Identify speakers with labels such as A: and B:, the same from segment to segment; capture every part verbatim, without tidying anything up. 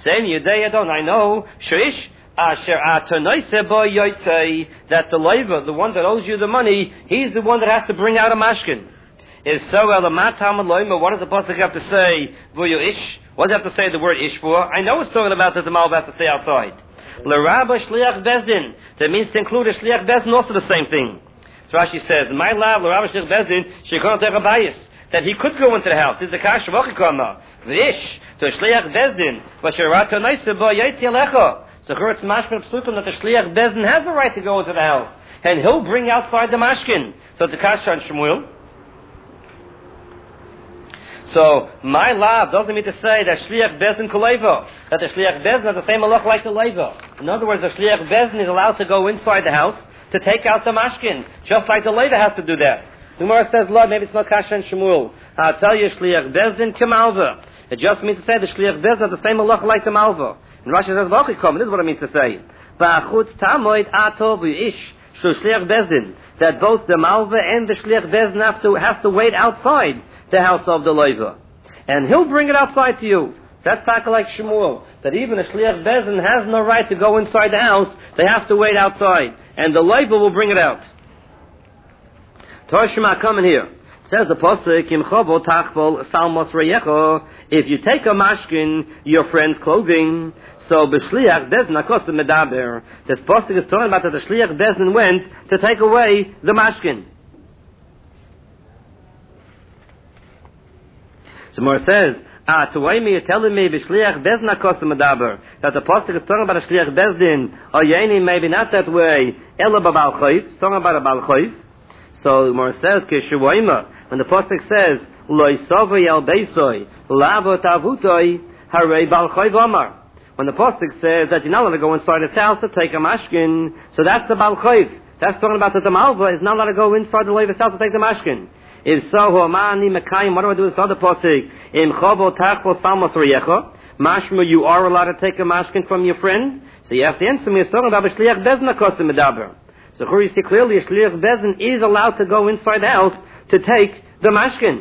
A: Saying Yudei Adon, I know, Shrish, Asher Atanoise Bo Yotzei, that the labor, the one that owes you the money, he's the one that has to bring out a mashkin. Is so Elamatam Aloima, what does the Pasuk have to say? Vuyo Ish? What does it have to say the word Ish for? I know it's talking about that the Malva has to stay outside. L'Rabba Shliach Bezdin, that means to include a Shliach Bezdin, also the same thing. So Rashi says, my lab, L'Rabba Shliach Bezdin, Shekon Tech Abayis, that he could go into the house. This is a Kash Vachikama. V'ish, to Shliach Bezdin, but Sherato Naisa Bo Yaiti Alecha. So here it's mashkin psukim that the Shliach Bezdin has the right to go into the house. And he'll bring outside the mashkin. So it's a Kash on Shmuel. So, my lab doesn't mean to say that Shliach Bezdin Kolevo, that the Shliach Bezdin has the same halach like the Levo. In other words, the Shliach Bezdin is allowed to go inside the house to take out the mashkin, just like the Levo has to do that. The Gemara says, Lord, maybe it's not Kasha and Shmuel. I'll tell you, Shliach Bezdin Kemalva. It just means to say the Shliach Bezdin has the same halach like the Malva. And Rashi says, Vachikom, this is what it means to say. Ba'achutz tamoid ato v'ish shu Shliach Bezdin. That both the Malva and the Shliach Bezdin have to, have to wait outside the house of the Leiva. And he'll bring it outside to you. So that's taka like Shmuel, that even a Shliach Bezdin has no right to go inside the house, they have to wait outside. And the Leiva will bring it out. Torah Shema coming here. It says the Pasuk, Im chovo tachbol salmos reyecho, if you take a mashkin, your friend's clothing, so b'shliach Bezdin akosu medaber. This Pasuk is talking about that the Shliach Bezdin went to take away the mashkin. So more says, ah, to why me you're telling me b'shliach Bezdin akosu medaber, that the Pasuk is talking about a Shliach Bezdin, or yeni maybe not that way, ela b'bal chayv, it's talking about a bal chayv. So more says, kishuwaima, when the Pasuk says, Loi sovay el beisoi, lavo tavutoi, harei bal chayv amar. When the Pasuk says that you're not allowed to go inside his house to take a mashkin, so that's the bal chayv. That's talking about that the malva is not allowed to go inside the Levi's house to take the mashkin. If so, ho'amani mekayim, what do I do with this other Pasuk? Im chovo tachbo salmos reyecha, mashma, you are allowed to take a mashkin from your friend? So you have to answer me, it's talking about b'shliach Bezdin akosu medaber. So here you see clearly a Shliach Bezdin is allowed to go inside the house to take the mashkin.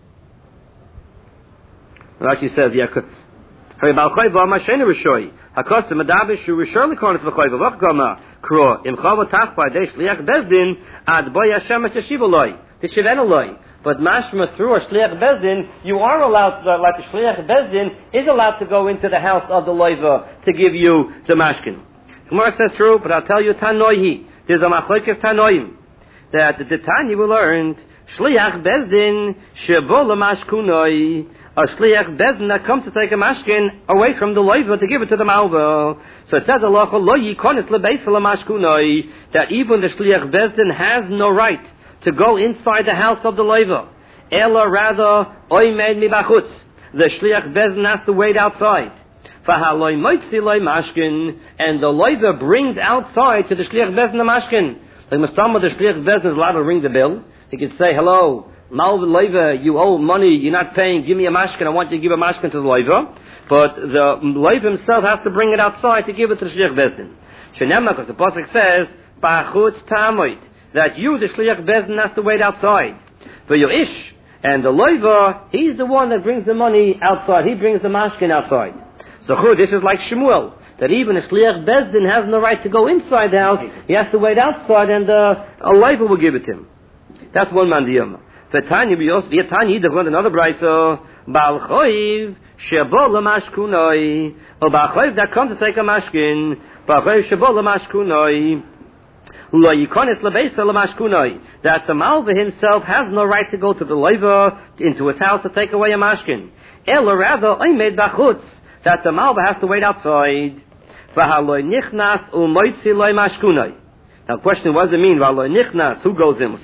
A: Rashi says, yeah, Hari bal chayv amar sheinu rishoy. Hakosu medaber shu rishor likonis v'chayv v'chgama. Kro, im chavo tachba de Shliach Bezdin, ad boy Hashem et yeshiv oloi. Tishiven oloi. But mashma, through a Shliach Bezdin, you are allowed, to, like the Shliach Bezdin, is allowed to go into the house of the Leiva to give you the mashkin. Gemara says true, but I'll tell you tanoihi. There's a machlokes tanoim that the Tanya we learned Shliach Bezdin shebo lemashkunoi, a Shliach Bezdin that comes to take a mashkin away from the Leiva to give it to the Malva. So it says Allah lo yikonis lebeis lemashkunoi, that even the Shliach Bezdin has no right to go inside the house of the Leiva. Ela rather oimed mi bachutz. The Shliach Bezdin has to wait outside. Fahaloi moitzi loy mashkin, and the Leiva brings outside to the Shliach Bezdin the mashkin. Like Mustama, the Shliach Bezdin is allowed to ring the bill. He can say, hello, Malva Leiva, you owe money, you're not paying, give me a mashkin, I want you to give a mashkin to the Leiva. But the Leiva himself has to bring it outside to give it to the Shliach Bezdin. Shenemna, because the Pasuk says, Ba'achutz tamoit, that you, the Shliach Bezdin, has to wait outside. For your ish, and the Leiva, he's the one that brings the money outside, he brings the mashkin outside. So this is like Shmuel, that even a Shliach Bezdin has no right to go inside the house, he has to wait outside and uh, a Leiva will give it to him. That's one mandiyam. V'tanya b'yos, v'tanya either learned another brayso, Ba'al choiv, shebo l'mashkunoi, or Ba'al choiv that comes to take a mashkin, Ba'al choiv shebo l'mashkunoi, lo yikonis lebeisa l'mashkunoi, that the Malva himself has no right to go to the Leiva, into his house to take away a mashkin. Ela rather, oimed b'chutz, that the Malva has to wait outside. V'haloi nichnas u'moitzi loy mashkunoi. Now the question, what does it mean? V'haloi nichnas, who goes in?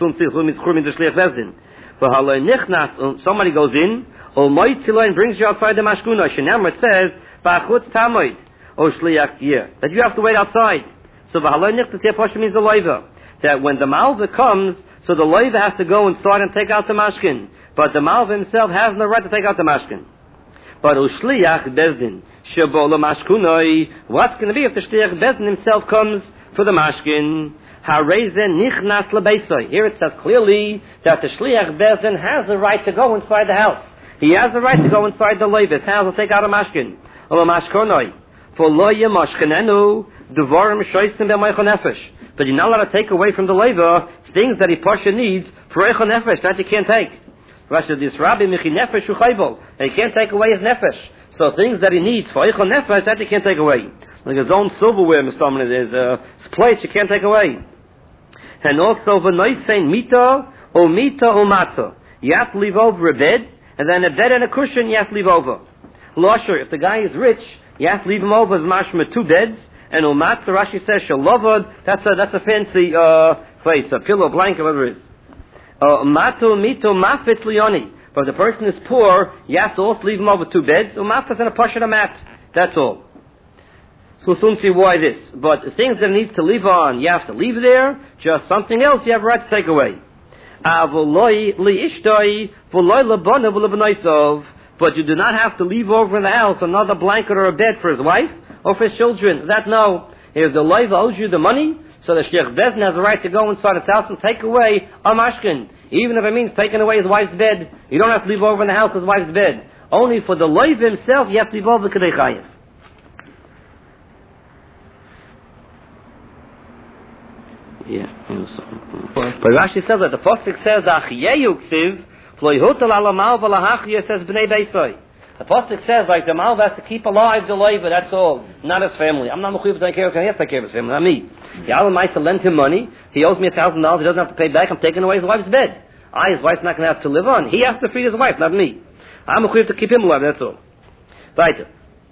A: V'haloi nichnas, somebody goes in, u'moitzi loy, and brings you outside the mashkunoi. Shenamar, it says, ba'achutz tamoid, o shliach yeh, that you have to wait outside. So v'haloi nichnas here, Pasha means the Leiva. That when the Malva comes, so the Leiva has to go inside and take out the mashkin. But the Malva himself has no right to take out the mashkin. But Ushliach Bezdin shebo lemashkunoi, what's going to be if the Shliach Bezdin himself comes for the mashkin? Harezen nichnas lebeisoi. Here it says clearly that the Shliach Bezdin has the right to go inside the house. He has the right to go inside the Leiva's house and take out a mashkin. Or mashkonoi. For lo yemashkenenu, devarim shoysim b'maychon nefesh. But you're not allowed to take away from the leiva things that he pasha needs for eichon nefesh, that you can't take. Rashi this Rabbi Michi nefesh uchaybol, and he can't take away his nefesh. So things that he needs for eichon nefesh, that you can't take away. Like his own silverware, Mister Dominant, his uh, plates you can't take away. And also v'noisein mita or mita or matzah. You have to leave over a bed, and then a bed and a cushion you have to leave over. Losher, if the guy is rich, you have to leave him over as mashma two beds, and umatza, Rashi says, shalovod, that's a, that's a fancy, uh, place, a pillow, blanket, whatever it is. Uh, mato, mito, mafetz lioni. But if the person is poor, you have to also leave him over two beds, umafetz and a push and a mat. That's all. So we'll soon see why this. But the things that he needs to leave on, you have to leave there, just something else you have a right to take away. But you do not have to leave over in the house another blanket or a bed for his wife or for his children. That no. If the loiva owes you the money, so the Sheikh Bezin has a right to go inside his house and take away a mashkin. Even if it means taking away his wife's bed, you don't have to leave over in the house his wife's bed. Only for the loiva himself, you have to leave over Kedei Chayev. Yeah. But Rashi says that the Pasuk says, Achiyeyu ksiv, Floihutal alamal v'lahachiyah says b'nei beisoi. The Pasuk says, like, the Malv has to keep alive the leiva, that's all. Not his family. I'm not mechuyev to take care of his family. He has to take care of his family, not me. The Alam Maisa lent him money. He owes me a thousand dollars. He doesn't have to pay back. I'm taking away his wife's bed. I, his wife's not going to have to live on. He has to feed his wife, not me. I'm mechuyev to keep him alive, that's all. Weiter.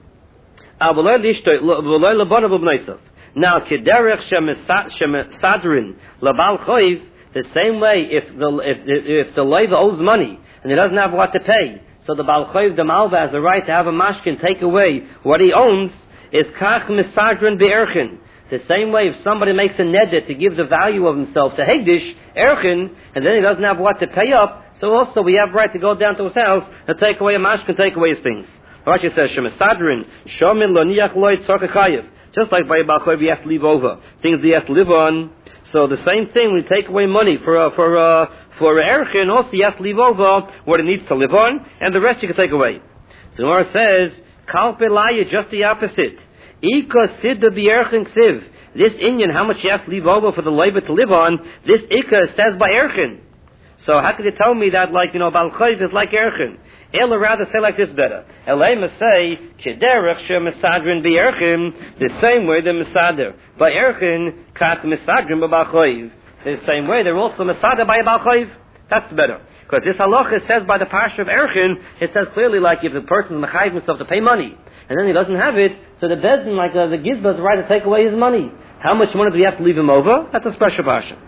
A: Now, kederech shemesadrin labal choiv, the same way, if the if if the leiva owes money and he doesn't have what to pay, so the bal choiv, the malva, has the right to have a mashkin take away what he owns. Is kach mesadrin be'erchin. The same way, if somebody makes a neder to give the value of himself to hegdish erchin, and then he doesn't have what to pay up, so also we have right to go down to his house and take away a mashkin, take away his things. Rashi says shemesadrin shomin lo niach loy tzorka chayev. Just like by Bal Choiv, you have to leave over things that you have to live on. So the same thing, we take away money for uh, for uh, for Erchin, also you have to leave over what it needs to live on, and the rest you can take away. So Gemara says, Kalpe Laya, just the opposite. Ika Sidda B'Erchin Ksiv. This Indian, how much you have to leave over for the labor to live on, this Ika says by Erchin. So how could you tell me that, like, you know, Bal Choiv is like Erchin? Ella rather say like this better. Elema say, Kederech she mesadrin be'erchin, the same way they're mesader. By erchin, kat mesadrin b'bal choiv. The same way they're also mesader by a bal choiv. That's better. Because this halacha says by the parsha of erchin, it says clearly like if the person is mechayiv himself to pay money, and then he doesn't have it, so the bezdin, like uh, the gizba, has the right to take away his money. How much money do we have to leave him over? That's a special parsha.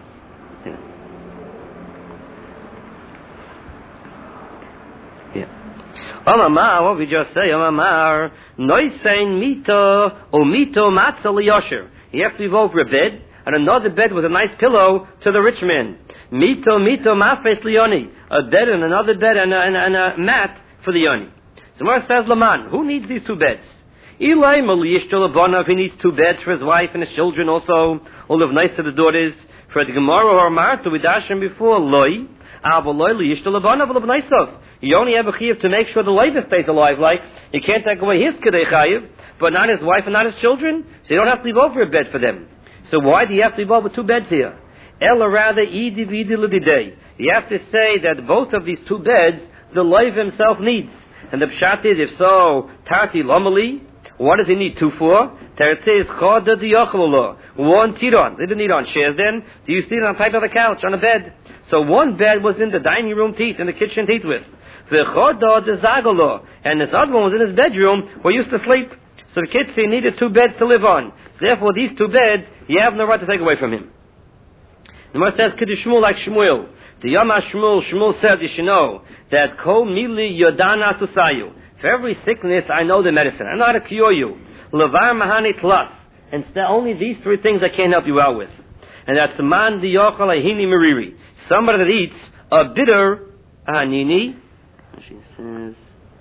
A: Omamar, what we just say, Omamar, noisein mito o mito matzah liyosher. You have to leave over a bed, and another bed with a nice pillow to the rich man. Mito, mito mafes liyoni. A bed and another bed and a, and, a, and a mat for the yoni. So Gemara says, Laman, who needs these two beds? Eli maliyishto labona, if he needs two beds for his wife and his children also, all live nice to the daughters. For the Gemara or Martha, we dashed him before, loy, abo loy liyishto labona, live nice of. You only have a chiyuv to make sure the leiva stays alive. Like, you can't take away his kedei chayiv, but not his wife and not his children. So you don't have to leave over a bed for them. So why do you have to leave over two beds here? Ella rather idi vidi lididei. You have to say that both of these two beds, the leiva himself needs. And the pshat is, if so, tarti lomali, what does he need two for? Tarti is choda diyochlo. One tiron. They didn't need on chairs then. Do you sit on top of the couch, on a bed? So one bed was in the dining room teeth, in the kitchen teeth with. And this other one was in his bedroom where he used to sleep. So the kids, he needed two beds to live on. So therefore, these two beds, you have no right to take away from him. The Gemara says, Kiddush Shmuel like Shmuel. The Yama Shmuel, Shmuel said, you should know that Kol Mili Yodana Susayu. For every sickness, I know the medicine. I know how to cure you. Levar Mahani Tlas. And it's only these three things I can't help you out with. And that's Man Diyochal Ahini Meriri. Somebody that eats a bitter Ahanini. She says.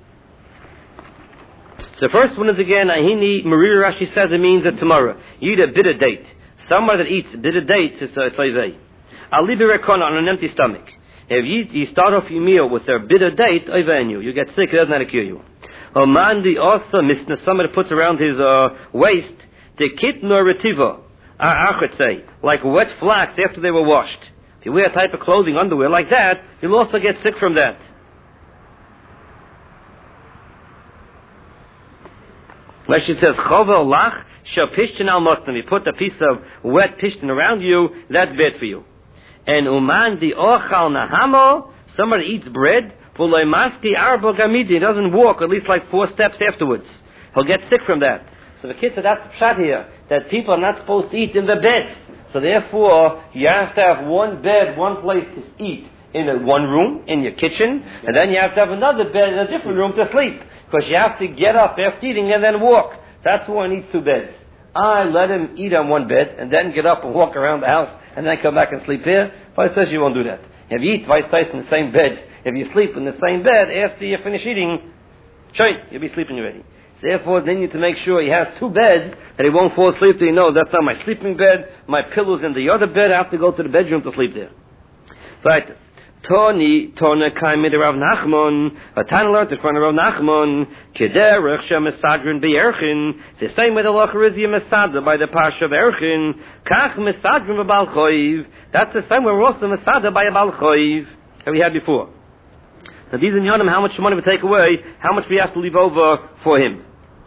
A: So the first one is again, Ahini Meriri. Rashi says it means that tomorrow you eat a bitter date. Somebody that eats bitter dates is a tzayvei. Alibi rekona on an empty stomach. If you, you start off your meal with a bitter date, you. you get sick, it doesn't have to cure you. A man the also misna somebody puts around his uh, waist the kitno retiva. I could say like wet flax after they were washed. If you wear a type of clothing, underwear like that, you'll also get sick from that. Like she says, chovel lach shel pishtin al mostam. You put a piece of wet pishtin around you, that's bad for you. And uman di ochal nahamo, somebody eats bread, pulay maski arba gamidi, he doesn't walk at least like four steps afterwards. He'll get sick from that. So the kid said that's the pshat here, that people are not supposed to eat in the bed. So therefore, you have to have one bed, one place to eat in a, one room, in your kitchen, and then you have to have another bed in a different room to sleep. Because you have to get up after eating and then walk. That's why he needs two beds. I let him eat on one bed and then get up and walk around the house and then come back and sleep here. Vice says you won't do that. If you eat vice versa in the same bed, if you sleep in the same bed after you finish eating, sure, you'll be sleeping already. So therefore, then you need to make sure he has two beds that he won't fall asleep. That he knows that's not my sleeping bed. My pillow's in the other bed. I have to go to the bedroom to sleep there. Right. Tony, Tona Kaimid Rav Nachman, a Tana learned in front of Rav Nachman, Kederech Shem Mesadrin Be'erchin, the same way the Locher is Mesada by the Parsha of Erchin, Kach Mesadrin B'Bal Choiv, that's the same way we're also Mesada by a Bal Choiv, that we had before. Now these in Yonim, how much money we take away, how much we have to leave over for him.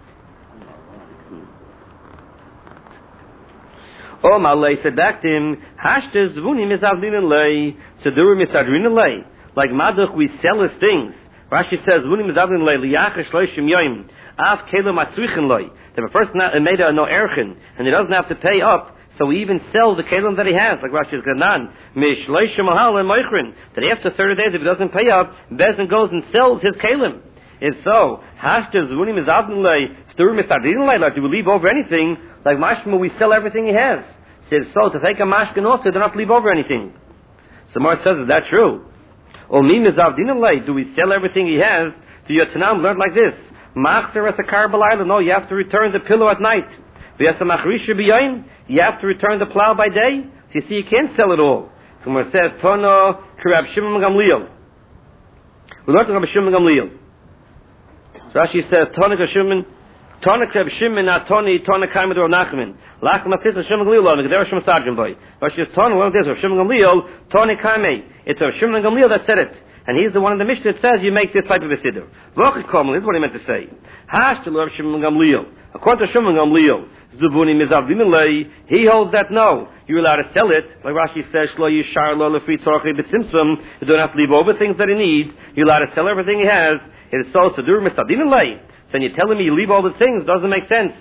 A: Oh, Malay said back to him, Hashte Zvuni Mizavlin Lay, Seduru Misadrin Lay. Like Maduch, we sell his things. Rashi says, Zvuni Mizavlin Lay, Liyacha Shloshim Yoim, Af Kelo Matzrichin Lay. The first made a no erchin, and he doesn't have to pay up, so we even sell the kelim that he has, like Rashi says, Ganan, Mish Shloshim Mahal and Moichrin, that after thirty days, if he doesn't pay up, Bezin goes and sells his kelim. If so, Hashte Zvuni Mizavlin Lay, Seduru Misadrin Lay, like do we leave over anything? Like Mashma, we sell everything he has. Says so to take a mashkin also, do not leave over anything. So Mar says, is that true? Or me mizavdin do we sell everything he has? Do your Tanam learn like this? Machzer as a karbalayla, no, you have to return the pillow at night. V'yas a machrisha b'yoyin, you have to return the plow by day. So you see, you can't sell it all. So Mar says, Tono Rab Shimon Gamliel. We learned Rab Shimon Gamliel. So Rashi says, Tono Shimon. Tona Kreb Shimon Atoni Tona Kaimed or Nachman. Lach Matis Shimon Gamliel and there Shimon Sargent boy. But she's Tona one of this of Shimon Gamliel, Toni Kaime. It's of Shimon Gamliel that said it. And he's the one in the Mishnah that says you make this type of a siddur. V'ochik Komel is what he meant to say. Hash to love Shimon Gamliel. According to Shimon Gamliel, Zubuni Mizavdin he holds that no, you're allowed to sell it. Like Rashi says, Shlo Yishar Lo Lefri Tzorchi B'Tzimtzum. You don't have to leave over things that he needs. You're allowed to sell everything he has. It is so Sedur Mizavdin Lei. So you're telling me you leave all the things, doesn't make sense.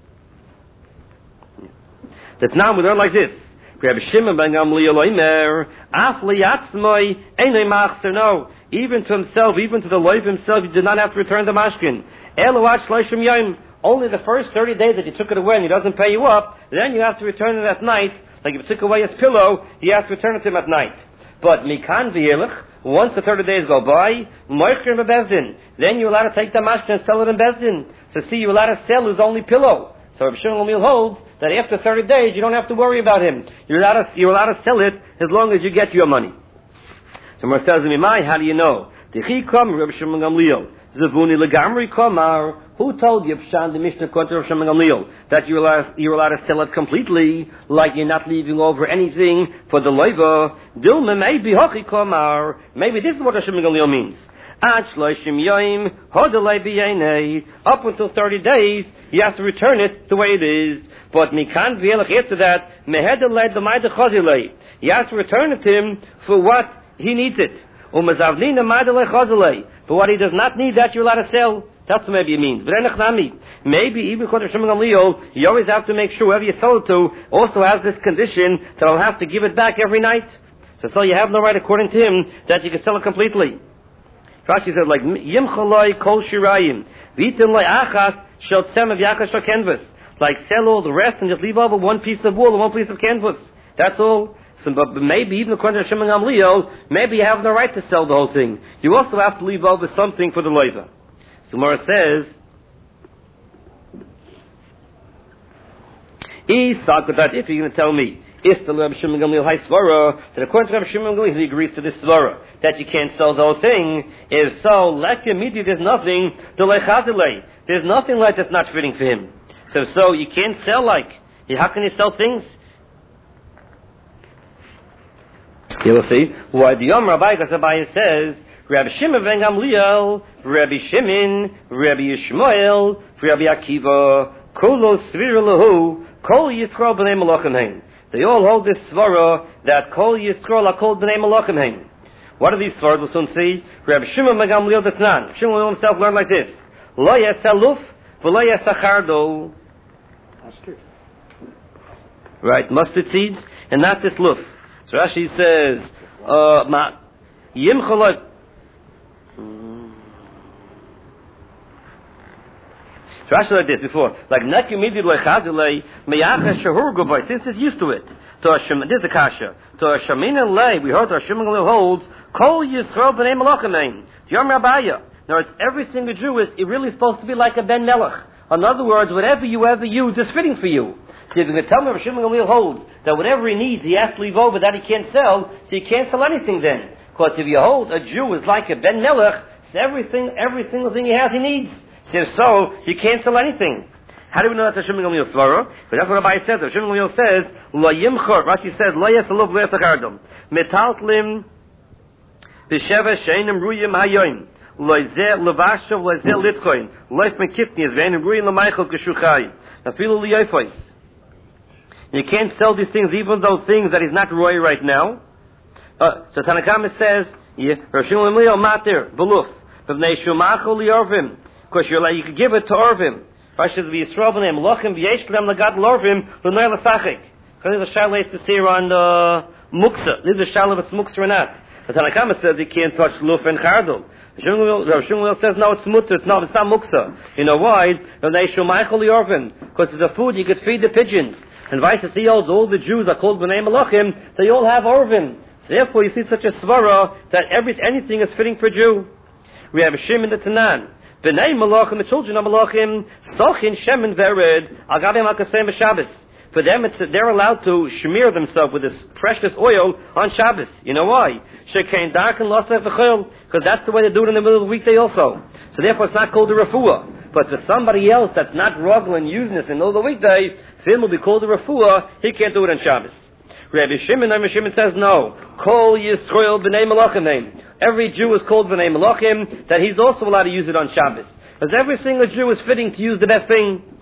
A: That now we learn like this. Rabbi Shimon ben Gamliel oimer, af liyatzmoi einay machzer. No, even to himself, even to the loiv himself, you did not have to return the mashkin. Eloach shloshim yom. Only the first thirty days that you took it away and he doesn't pay you up, then you have to return it at night. Like if you took away his pillow, you have to return it to him at night. But mikan v'yelech, once the thirty days go by, moichrin bebezdin, then you're allowed to take the mashkin and sell it in bezdin. So see, you're allowed to sell his only pillow. So Rabbi Shimon Gamliel holds that after thirty days, you don't have to worry about him. You're allowed to, you're allowed to sell it as long as you get your money. So Mar says to me, how do you know? Dichi kom Rabbi Shimon Gamliel, Zavuni legamri komar. Who told you, Pshan, the Mishnah Kontra of Shimon Gamliel, that you're allowed, you're allowed to sell it completely, like you're not leaving over anything for the loiva? Dilma maybe hochi komar. Maybe this is what Shimon Gamliel means. Ad shloshim yoim hodalei b'yanei. Up until thirty days, you have to return it the way it is. But mikan v'yelech after that, mehedalei d'mayde chazilei. You have to return it to him for what he needs it. Umazavlina maydalei chazilei. For what he does not need, that you're allowed to sell. That's what maybe it means. But maybe even according to Shimon Gamliel, you always have to make sure whoever you sell it to also has this condition that I'll have to give it back every night. So, so you have no right, according to him, that you can sell it completely. Rashi says, like, Yim chaloi kol shirayim, v'itim loy achas shel tzem v'yachas shel canvas. Like, sell all the rest and just leave over one piece of wool and one piece of canvas. That's all. So, but maybe even according to Shimon Gamliel, maybe you have no right to sell the whole thing. You also have to leave over something for the loiva. So Mora says, if you're going to tell me, Is the Rabbi Shimon Gamliel high svara that according to Rabbi Shimon Gamliel he agrees to this svara that you can't sell the whole thing? If so, like immediately there's nothing to lechazilei. There's nothing like that's not fitting for him. So so you can't sell like. How can you sell things? You will see why the Yom Rabbi Abaye says Rabbi Shimon ben Gamliel, Rabbi Shimon, Rabbi Yishmael, Rabbi Akiva, Kolo Svir Lahu, Kol Yisrael b'nei Malachim Hein. They all hold this svara that Kol Yisrael are called b'nei Malachim Hein. What are these svaras? We'll soon see. Rabbi Shimon ben Gamliel Datnan. Shimon himself learned like this: Lo yasaluf v'lo yasachardo. Right, mustard seeds and not this luf. So Rashi says, uh, ma yimchalot. So Rashi like this before, like nekimidi lechazilei meyacha shahur goboy. Since it's used to it, to a shem, this is a kasha. To a shemin lei, we heard our shemin lei holds kol yisrael b'nei malachim ein. Yom Rabaya. Now it's every single Jew is it really supposed to be like a ben melech. In other words, whatever you ever use is fitting for you. So if you're going to tell me Rabbi Shimon Gamliel holds that whatever he needs, he has to leave over, that he can't sell, so you can't sell anything then. Because if you hold a Jew is like a Ben Melech, so everything, every single thing he has, he needs. So if so, you can't sell anything. How do we know that's Rabbi Shimon Gamliel's svara? But that's what Rabbi says. Rabbi Shimon Gamliel says, Lo yimchor, Rashi says, Lo yasalov lo yasachardom. Metaltlim b'sheva sheinim ruyim hayoim. Lo zeh levashav, lo zeh litchoin. Lo yif mekitnis, ve'enim ruyim l'maychel k'shuchai. Afilu liyofois. You can't sell these things, even those things that he's not roy right now. Uh, so Tanakama says, Rosh Hashanah matir beluf, b'nei shumachol liorvim, because you're like you could give it to Orvim. Rashi says v'yisrael b'nei melachim v'yesh lem lagat l'orvim l'nei l'sachik. Because there's a shalei to see on uh, muksa. This is a shalei if it's muksa or not. But Tanakama says you can't touch luf and chardul. Rav Shmuel says no, it's mutter. It's not. It's not muksa. You know why? B'nei shumachol liorvim, because it's a food you could feed the pigeons. And vice versa, all the Jews are called b'nei malachim. They all have orvim. So therefore, you see such a svara that every anything is fitting for a Jew. We have a Shimon the Tanan. B'nei malachim, the children of malachim, sochin shemen vered agavim hakasem b'Shabbos. For them, it's, they're allowed to smear themselves with this precious oil on Shabbos. You know why? Shekein dark and losef v'chol, because that's the way they do it in the middle of the weekday also. So therefore, it's not called a refuah. But for somebody else that's not rogel and using this in the middle of the weekday, for him will be called a refuah. He can't do it on Shabbos. Rabbi Shimon, Rabbi Shimon says no. Kol Yisrael b'nei malachim. Every Jew is called b'nei malachim, that he's also allowed to use it on Shabbos. Because every single Jew is fitting to use the best thing.